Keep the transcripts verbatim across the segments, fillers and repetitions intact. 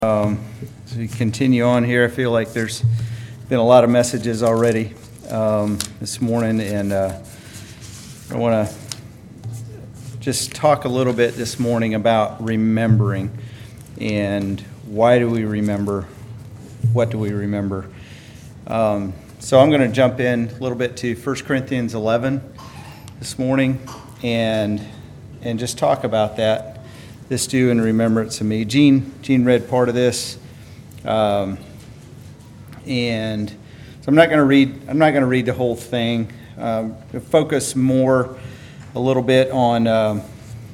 Um, as we continue on here, I feel like there's been a lot of messages already um, this morning, and uh, I want to just talk a little bit this morning about remembering and why do we remember, what do we remember. Um, so I'm going to jump in a little bit to First Corinthians eleven this morning and and just talk about that. This do in remembrance of me. Gene, Gene read part of this, um, and so I'm not going to read. I'm not going to read the whole thing. Um, focus more a little bit on um,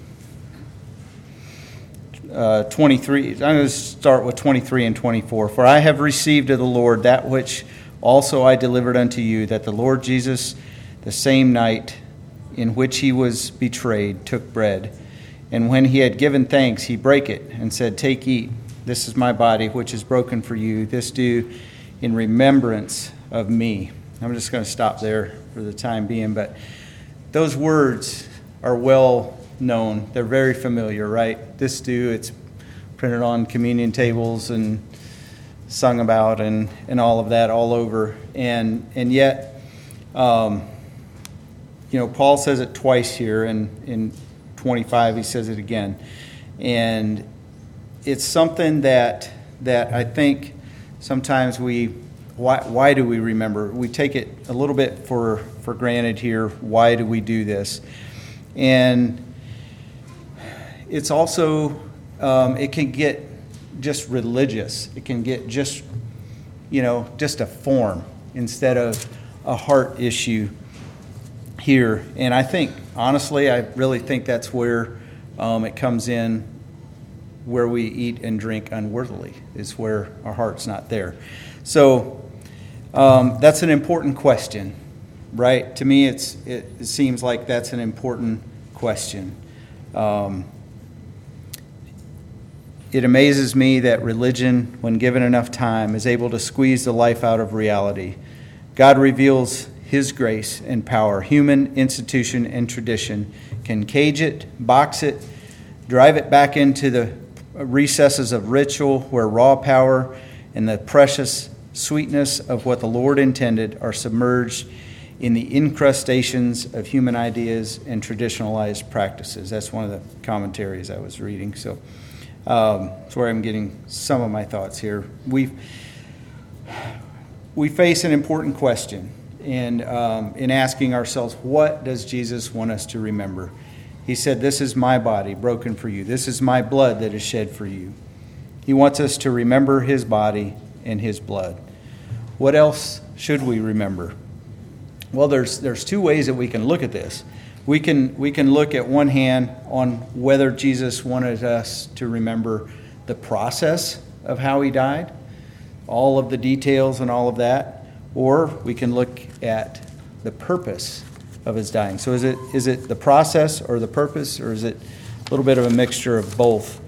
uh, twenty-three. I'm going to start with twenty-three and twenty-four. For I have received of the Lord that which also I delivered unto you, that the Lord Jesus, the same night in which he was betrayed, took bread. And when he had given thanks, he brake it and said, Take, eat. This is my body, which is broken for you. This do in remembrance of me. I'm just going to stop there for the time being. But those words are well known. They're very familiar, right? This do, it's printed on communion tables and sung about and, and all of that all over. And and yet, um, you know, Paul says it twice here in in twenty-five, he says it again. And it's something that that I think sometimes we, why why do we remember? We take it a little bit for, for granted here. Why do we do this? And it's also, um, it can get just religious. It can get just, you know, just a form instead of a heart issue here. And I think, honestly, I really think that's where um, it comes in, where we eat and drink unworthily, is where our heart's not there. So um, that's an important question, right? To me, it's it, it seems like that's an important question. Um, it amazes me that religion, when given enough time, is able to squeeze the life out of reality. God reveals His grace and power. Human institution and tradition can cage it, box it, drive it back into the recesses of ritual where raw power and the precious sweetness of what the Lord intended are submerged in the incrustations of human ideas and traditionalized practices. That's one of the commentaries I was reading. So um, that's where I'm getting some of my thoughts here. We we face an important question. And um, in asking ourselves, what does Jesus want us to remember? He said, this is my body broken for you. This is my blood that is shed for you. He wants us to remember his body and his blood. What else should we remember? Well, there's there's two ways that we can look at this. We can we can look at one hand on whether Jesus wanted us to remember the process of how he died, all of the details and all of that. Or we can look at the purpose of his dying. So is it is it the process or the purpose, or is it a little bit of a mixture of both?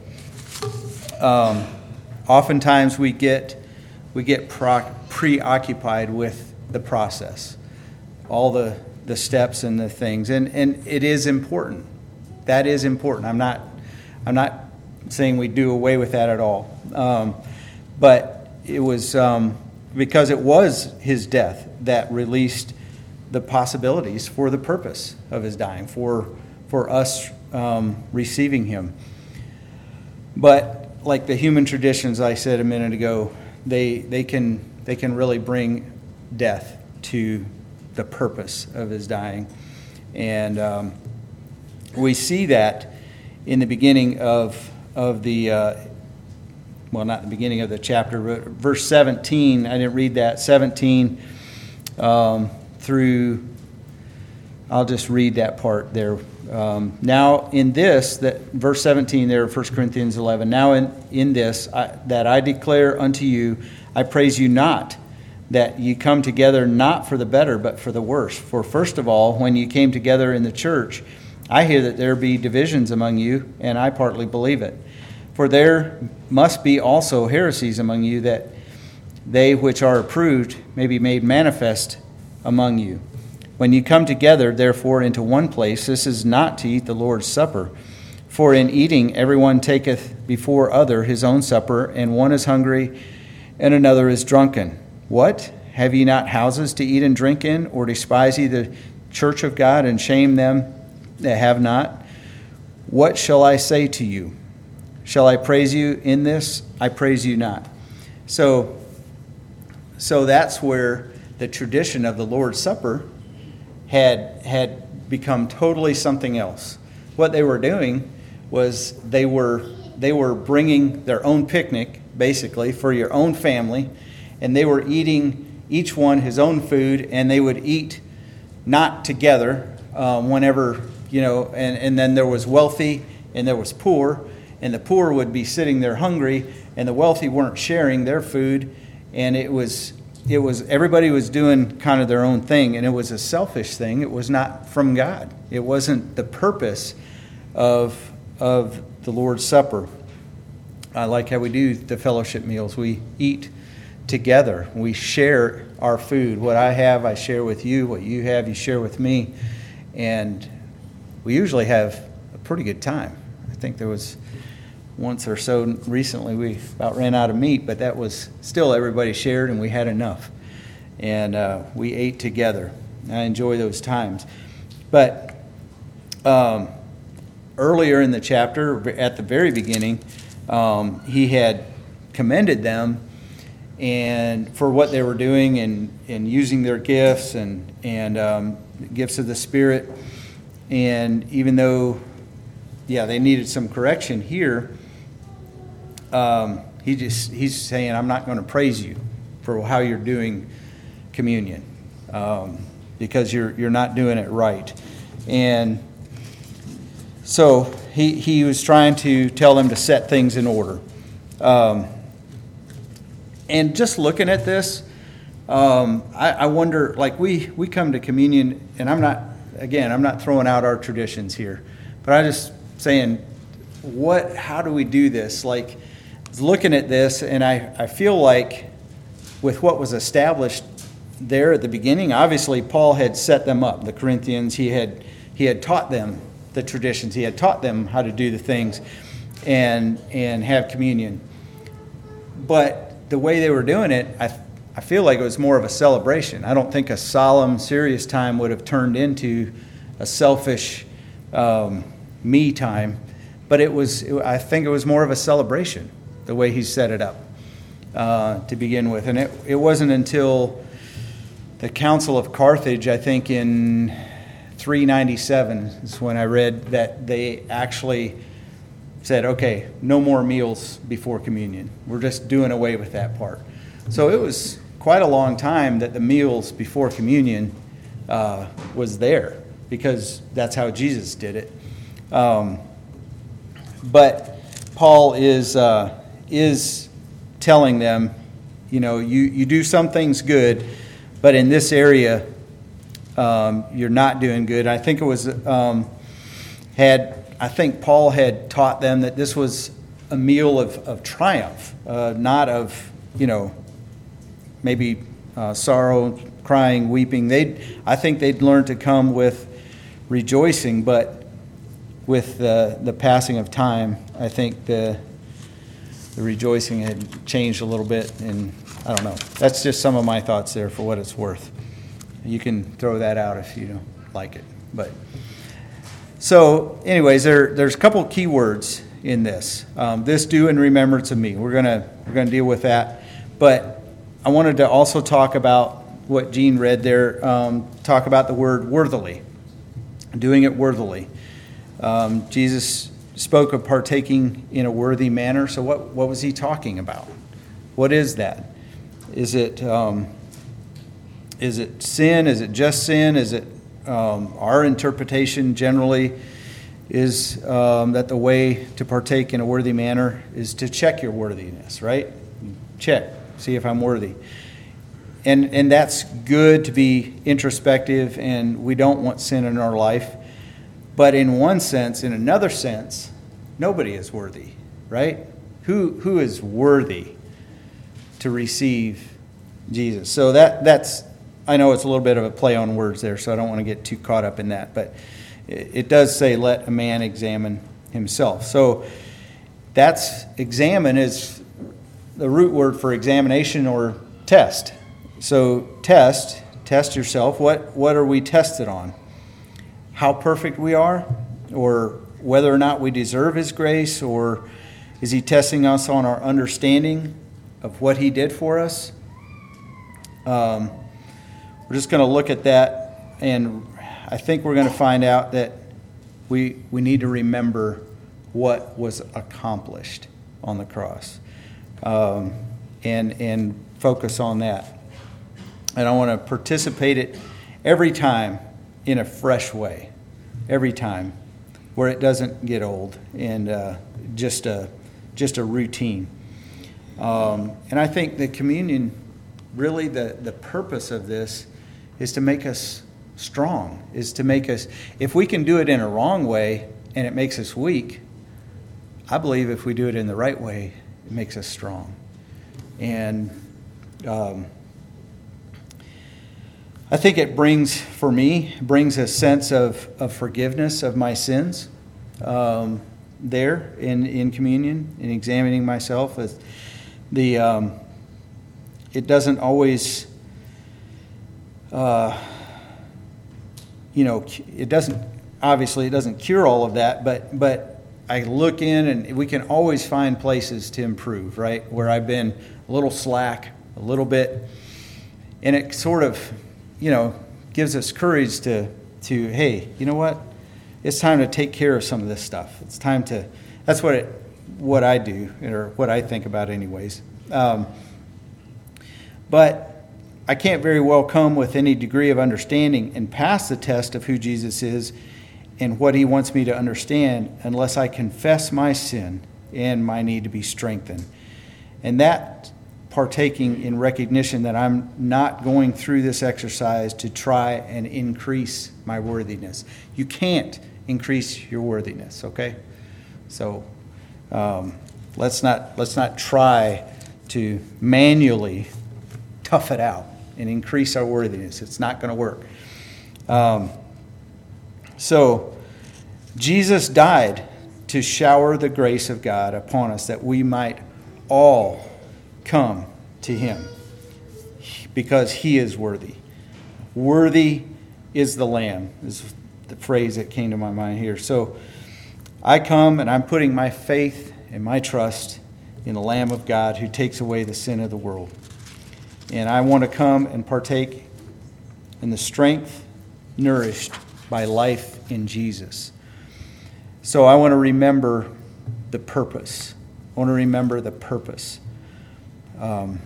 Um, oftentimes we get we get pro- preoccupied with the process, all the, the steps and the things, and, and it is important. That is important. I'm not I'm not saying we do away with that at all, um, but it was. Um, Because it was his death that released the possibilities for the purpose of his dying, for for us um, receiving him. But like the human traditions I said a minute ago, they they can they can really bring death to the purpose of his dying, and um, we see that in the beginning of of the. Uh, Well, not the beginning of the chapter, but verse seventeen, I didn't read that, seventeen um, through, I'll just read that part there. Um, now in this, that verse seventeen there, First Corinthians eleven, now in, in this, I, that I declare unto you, I praise you not, that ye come together not for the better, but for the worse. For first of all, when you came together in the church, I hear that there be divisions among you, and I partly believe it. For there must be also heresies among you, that they which are approved may be made manifest among you. When you come together, therefore, into one place, this is not to eat the Lord's Supper. For in eating everyone taketh before other his own supper, and one is hungry, and another is drunken. What? Have ye not houses to eat and drink in? Or despise ye the church of God, and shame them that have not? What shall I say to you? Shall I praise you in this? I praise you not. So, so that's where the tradition of the Lord's Supper had had become totally something else. What they were doing was they were they were bringing their own picnic, basically, for your own family, and they were eating each one his own food, and they would eat not together um, whenever, you know, and, and then there was wealthy and there was poor, and the poor would be sitting there hungry, and the wealthy weren't sharing their food, and it was it was everybody was doing kind of their own thing, and it was a selfish thing. It was not from God. It wasn't the purpose of of the Lord's Supper. I like how we do the fellowship meals. We eat together. We share our food. What I have, I share with you. What you have, you share with me. And we usually have a pretty good time. I think there was once or so recently we about ran out of meat, but that was still everybody shared and we had enough. And uh, we ate together. I enjoy those times. But um, earlier in the chapter, at the very beginning, um, he had commended them and for what they were doing and, and using their gifts and, and um, gifts of the Spirit. And even though, yeah, they needed some correction here, um, he just he's saying, I'm not going to praise you for how you're doing communion um, because you're you're not doing it right. And so he, he was trying to tell them to set things in order. Um, and just looking at this, um, I, I wonder, like we, we come to communion, and I'm not, again, I'm not throwing out our traditions here, but I'm just saying, what, how do we do this? Like, looking at this, and I, I feel like with what was established there at the beginning, obviously Paul had set them up, the Corinthians, he had he had taught them the traditions, he had taught them how to do the things and and have communion. But the way they were doing it, I I feel like it was more of a celebration. I don't think a solemn, serious time would have turned into a selfish um, me time, but it was. It, I think it was more of a celebration, the way he set it up uh, to begin with. And it, it wasn't until the Council of Carthage, I think in three ninety-seven, is when I read that they actually said, okay, no more meals before communion. We're just doing away with that part. So it was quite a long time that the meals before communion uh, was there, because that's how Jesus did it. Um, but Paul is uh, is telling them, you know, you, you do some things good, but in this area, um, you're not doing good. I think it was um, had I think Paul had taught them that this was a meal of, of triumph, uh, not of, you know, maybe uh, sorrow, crying, weeping. They, I think they'd learned to come with rejoicing, but with the the passing of time, I think the the rejoicing had changed a little bit, and I don't know. That's just some of my thoughts there for what it's worth. You can throw that out if you don't like it. But so, anyways, there there's a couple key words in this. Um, this do in remembrance of me. We're gonna we're gonna deal with that, but I wanted to also talk about what Gene read there. Um, talk about the word worthily, doing it worthily. Um, Jesus spoke of partaking in a worthy manner. So, what what was he talking about? What is that? Is it um, is it sin? Is it just sin? Is it um, our interpretation generally is um, that the way to partake in a worthy manner is to check your worthiness, right? Check, see if I'm worthy. And and that's good to be introspective, and we don't want sin in our life. But in one sense, in another sense, nobody is worthy, right? Who who is worthy to receive Jesus? So that that's, I know it's a little bit of a play on words there, so I don't want to get too caught up in that. But it, it does say, let a man examine himself. So that's examine is the root word for examination or test. So test, test yourself. What, what are we tested on? How perfect we are, or whether or not we deserve his grace, or is he testing us on our understanding of what he did for us? Um, we're just going to look at that, and I think we're going to find out that we we need to remember what was accomplished on the cross, um, and and focus on that. And I want to participate it every time in a fresh way, every time, where it doesn't get old and uh, just a just a routine. Um, and I think the communion, really the, the purpose of this is to make us strong, is to make us, if we can do it in a wrong way and it makes us weak, I believe if we do it in the right way, it makes us strong. And um, I think it brings, for me, brings a sense of, of forgiveness of my sins um, there in, in communion, in examining myself. As the um, it doesn't always, uh, you know, it doesn't, obviously it doesn't cure all of that, but but I look in and we can always find places to improve, right? Where I've been a little slack, a little bit, and it sort of, you know, gives us courage to, to hey, you know what? It's time to take care of some of this stuff. It's time to, that's what it, what I do, or what I think about anyways. Um, but I can't very well come with any degree of understanding and pass the test of who Jesus is and what he wants me to understand unless I confess my sin and my need to be strengthened. And that partaking in recognition that I'm not going through this exercise to try and increase my worthiness. You can't increase your worthiness, okay? So um, let's not let's not try to manually tough it out and increase our worthiness. It's not going to work. Um, so Jesus died to shower the grace of God upon us that we might all come to him because he is worthy. Worthy is the Lamb is the phrase that came to my mind here. So I come and I'm putting my faith and my trust in the Lamb of God who takes away the sin of the world. And I want to come and partake in the strength nourished by life in Jesus. So I want to remember the purpose. I want to remember the purpose. Um,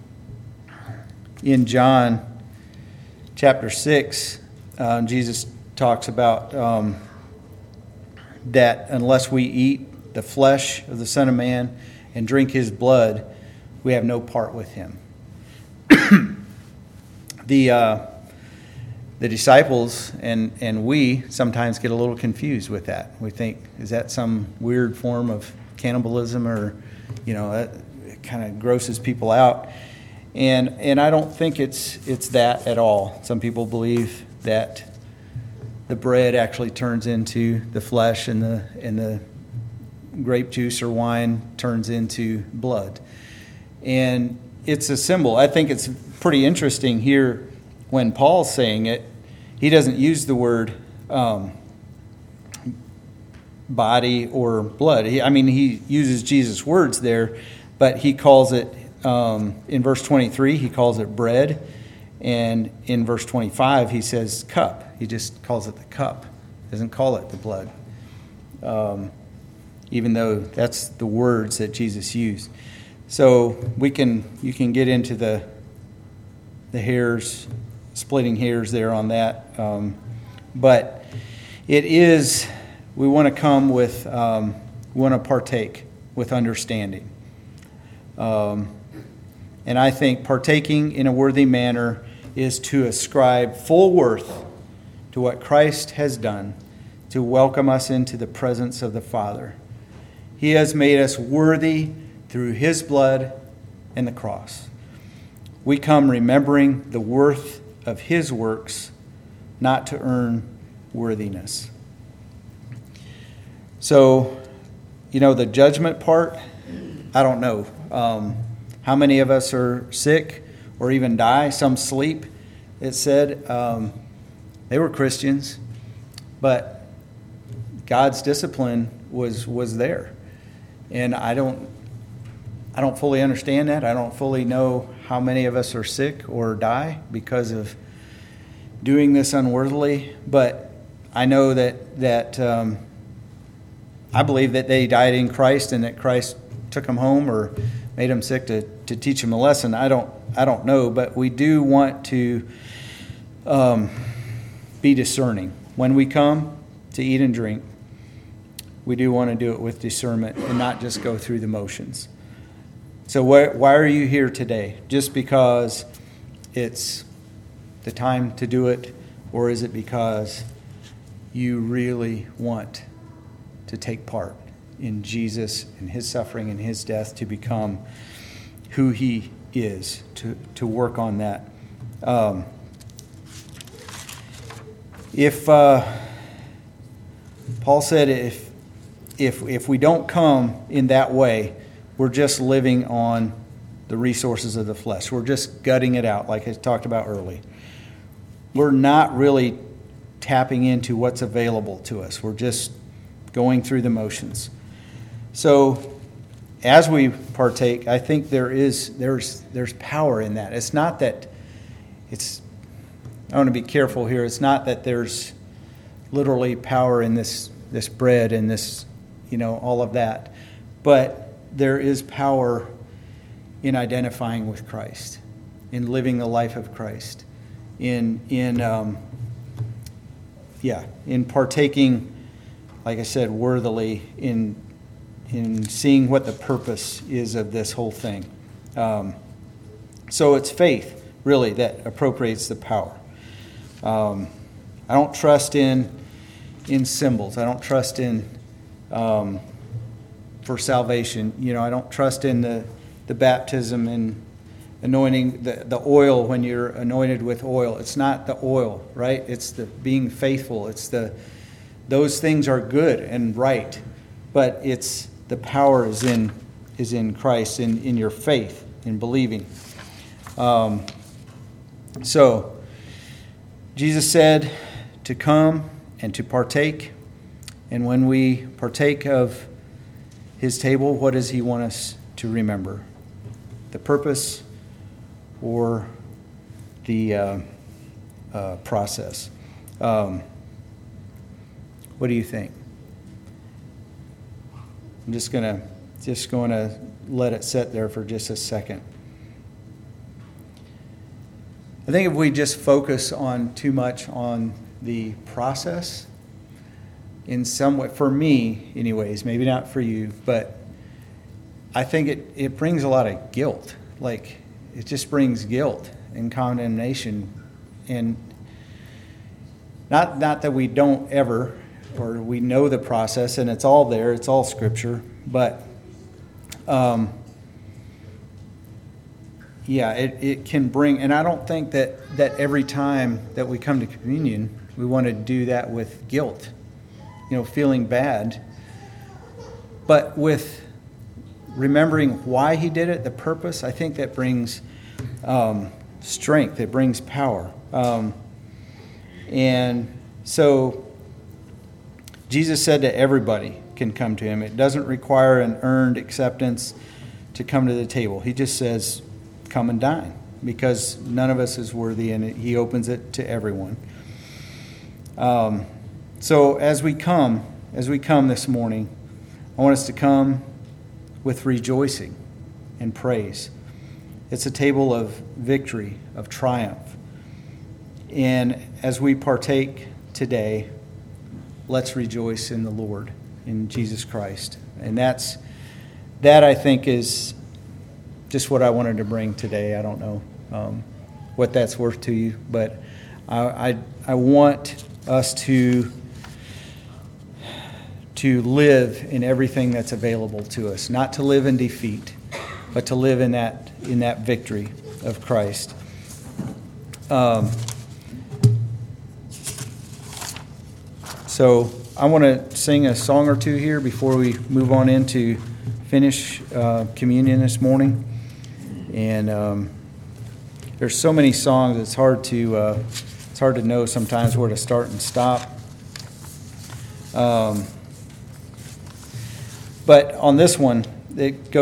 in John chapter six, uh, Jesus talks about um, that unless we eat the flesh of the Son of Man and drink his blood, we have no part with him. the uh, the disciples and, and we sometimes get a little confused with that. We think, is that some weird form of cannibalism, or, you know, that kind of grosses people out? And and I don't think it's it's that at all. Some people believe that the bread actually turns into the flesh, and the and the grape juice or wine turns into blood. And it's a symbol. I think it's pretty interesting here when Paul's saying it. He doesn't use the word um, body or blood. He, I mean, he uses Jesus' words there, but he calls it, um, in verse twenty-three, he calls it bread. And in verse twenty-five, he says cup. He just calls it the cup. He doesn't call it the blood. Um, even though that's the words that Jesus used. So we can, you can get into the the hairs, splitting hairs there on that. Um, but it is, we want to come with, um, we want to partake with understanding. Um, and I think partaking in a worthy manner is to ascribe full worth to what Christ has done to welcome us into the presence of the Father. He has made us worthy through his blood and the cross. We come remembering the worth of his works, not to earn worthiness. So, you know, the judgment part, I don't know. Um, how many of us are sick or even die? Some sleep, it said. Um, they were Christians, but God's discipline was was there. And I don't I don't fully understand that. I don't fully know how many of us are sick or die because of doing this unworthily, but I know that that um, I believe that they died in Christ and that Christ took them home or made them sick to, to teach them a lesson. I don't I don't know, but we do want to um, be discerning when we come to eat and drink. We do want to do it with discernment and not just go through the motions. So why, why are you here today? Just because it's the time to do it, or is it because you really want to take part in Jesus and his suffering and his death to become who he is, to, to work on that? Um, if uh, Paul said if if if we don't come in that way, we're just living on the resources of the flesh. We're just gutting it out, like I talked about early. We're not really tapping into what's available to us. We're just going through the motions. So as we partake, I think there is there's there's power in that. It's not that it's I want to be careful here. It's not that there's literally power in this this bread and this, you know, all of that. But there is power in identifying with Christ, in living the life of Christ, in in um, yeah, in partaking, like I said, worthily, in in seeing what the purpose is of this whole thing. Um, so it's faith, really, that appropriates the power. Um, I don't trust in in symbols. I don't trust in um, for salvation. You know, I don't trust in the, the baptism and anointing, the, the oil when you're anointed with oil. It's not the oil, right? It's the being faithful. It's the those things are good and right, but it's the power is in is in Christ, in, in your faith, in believing. Um, so Jesus said to come and to partake. And when we partake of his table, what does he want us to remember? The purpose or the uh, uh, process? Um, what do you think? I'm just gonna just going to let it sit there for just a second. I think if we just focus on too much on the process, in some way, for me anyways, maybe not for you, but I think it, it brings a lot of guilt. Like, it just brings guilt and condemnation. And not not that we don't ever, or we know the process, and it's all there, it's all Scripture, but um, yeah, it, it can bring, and I don't think that, that every time that we come to communion, we want to do that with guilt, you know, feeling bad. But with remembering why he did it, the purpose, I think that brings um, strength, it brings power. Um, and so Jesus said that everybody can come to him. It doesn't require an earned acceptance to come to the table. He just says, come and dine, because none of us is worthy, and it, he opens it to everyone. Um, so as we come, as we come this morning, I want us to come with rejoicing and praise. It's a table of victory, of triumph. And as we partake today, let's rejoice in the Lord, in Jesus Christ. And that's that I think is just what I wanted to bring today. I don't know um, what that's worth to you, but I, I I want us to to live in everything that's available to us, not to live in defeat, but to live in that in that victory of Christ. Um, so I want to sing a song or two here before we move on into finish uh, communion this morning. And um, there's so many songs, it's hard to uh, it's hard to know sometimes where to start and stop. Um, but on this one, it goes